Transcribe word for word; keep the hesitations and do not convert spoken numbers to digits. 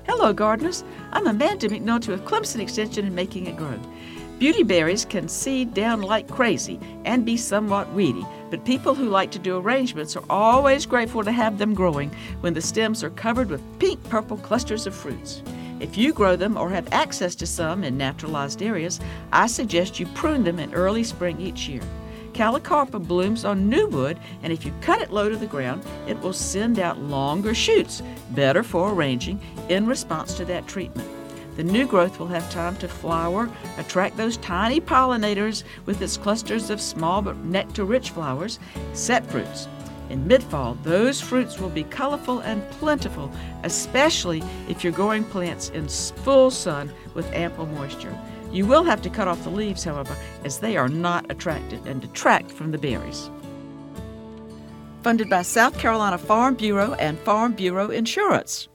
Hello, gardeners. I'm Amanda McNulty with Clemson Extension and Making It Grow. Beauty berries can seed down like crazy and be somewhat weedy, but people who like to do arrangements are always grateful to have them growing when the stems are covered with pink-purple clusters of fruits. If you grow them or have access to some in naturalized areas, I suggest you prune them in early spring each year. Calicarpa blooms on new wood, and if you cut it low to the ground, it will send out longer shoots, better for arranging, in response to that treatment. The new growth will have time to flower, attract those tiny pollinators with its clusters of small but nectar-rich flowers, set fruits. In mid-fall, those fruits will be colorful and plentiful, especially if you're growing plants in full sun with ample moisture. You will have to cut off the leaves, however, as they are not attracted and detract from the berries. Funded by South Carolina Farm Bureau and Farm Bureau Insurance.